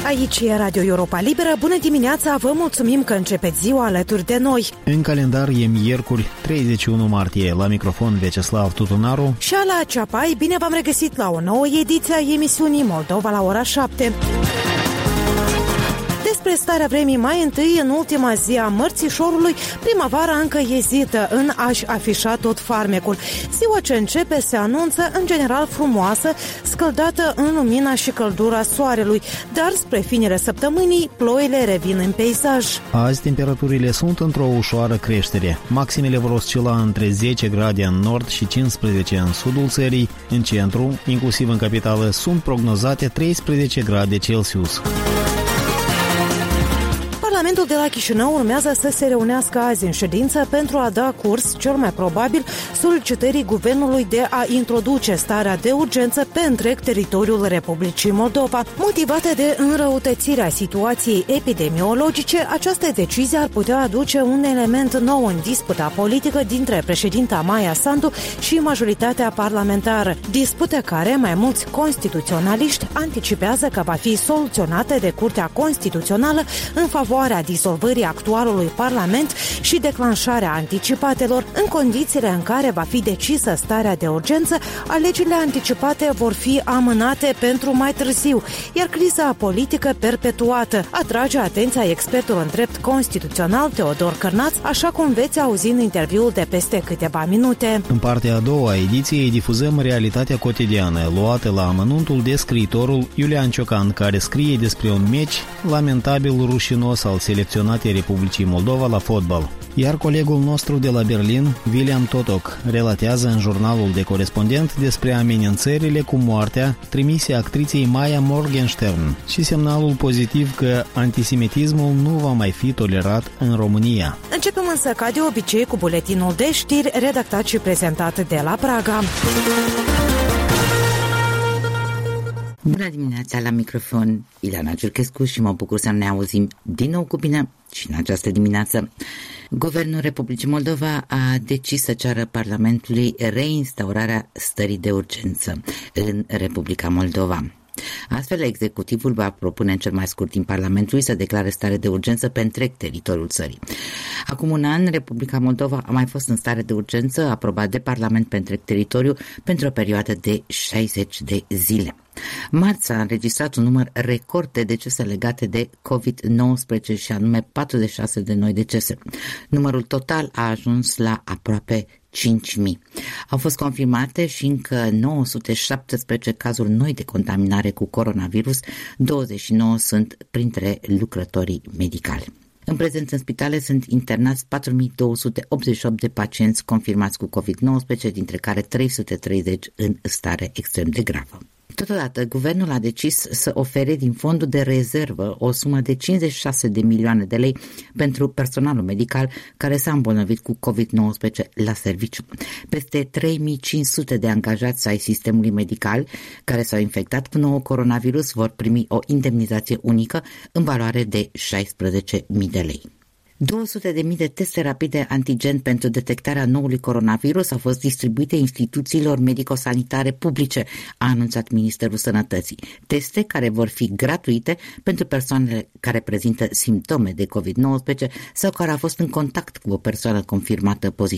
Aici e Radio Europa Liberă. Bună dimineața, vă mulțumim că începeți ziua alături de noi. În calendar e miercuri, 31 martie. La microfon Veceslav Tutunaru și Ala Ceapai. Bine v-am regăsit la o nouă ediție a emisiunii Moldova la ora 7. Despre starea vremii mai întâi, în ultima zi a mărțișorului, primăvara încă ezită în a-și afișa tot farmecul. Ziua ce începe se anunță în general frumoasă, scăldată în lumina și căldura soarelui, dar spre finele săptămânii, ploile revin în peisaj. Azi temperaturile sunt într-o ușoară creștere. Maximele vor oscila între 10 grade în nord și 15 în sudul țării. În centru, inclusiv în capitală, sunt prognozate 13 grade Celsius. Parlamentul de la Chișinău urmează să se reunească azi în ședință pentru a da curs, cel mai probabil, solicitării guvernului de a introduce starea de urgență pe întreg teritoriul Republicii Moldova. Motivată de înrăutățirea situației epidemiologice, această decizie ar putea aduce un element nou în disputa politică dintre președinta Maia Sandu și majoritatea parlamentară. Dispută care mai mulți constituționaliști anticipează că va fi soluționată de Curtea Constituțională în favoarea disolvării actualului Parlament și declanșarea anticipatelor. În condițiile în care va fi decisă starea de urgență, alegerile anticipate vor fi amânate pentru mai târziu, iar criza politică perpetuată. Atrage atenția expertul în drept constituțional Teodor Cărnaț, așa cum veți auzi în interviul de peste câteva minute. În partea a doua a ediției difuzăm realitatea cotidiană, luată la amănuntul de scriitorul Iulian Ciocan, care scrie despre un meci lamentabil rușinos al selecționatei Republicii Moldova la fotbal. Iar colegul nostru de la Berlin, William Totok, relatează în jurnalul de corespondent despre amenințările cu moartea trimise actriței Maya Morgenstern și semnalul pozitiv că antisemitismul nu va mai fi tolerat în România. Începem însă ca de obicei cu buletinul de știri redactat și prezentat de la Praga. Bună dimineața, la microfon Ileana Ciurchescu și mă bucur să ne auzim din nou cu bine și în această dimineață. Guvernul Republicii Moldova a decis să ceară Parlamentului reinstaurarea stării de urgență în Republica Moldova. Astfel, executivul va propune în cel mai scurt timp Parlamentului să declare stare de urgență pe întreg teritoriul țării. Acum un an, Republica Moldova a mai fost în stare de urgență, aprobat de Parlament pe întreg teritoriu, pentru o perioadă de 60 de zile. Marți a înregistrat un număr record de decese legate de COVID-19 și anume 46 de noi decese. Numărul total a ajuns la aproape 5.000. Au fost confirmate și încă 917 cazuri noi de contaminare cu coronavirus, 29 sunt printre lucrătorii medicali. În prezent, în spitale sunt internați 4.288 de pacienți confirmați cu COVID-19, dintre care 330 în stare extrem de gravă. Totodată, guvernul a decis să ofere din fondul de rezervă o sumă de 56 de milioane de lei pentru personalul medical care s-a îmbolnăvit cu COVID-19 la serviciu. Peste 3.500 de angajați ai sistemului medical care s-au infectat cu nou coronavirus vor primi o indemnizație unică în valoare de 16.000 de lei. 200.000 de teste rapide antigen pentru detectarea noului coronavirus au fost distribuite instituțiilor medico-sanitare publice, a anunțat Ministerul Sănătății. Teste care vor fi gratuite pentru persoanele care prezintă simptome de COVID-19 sau care au fost în contact cu o persoană confirmată pozitivă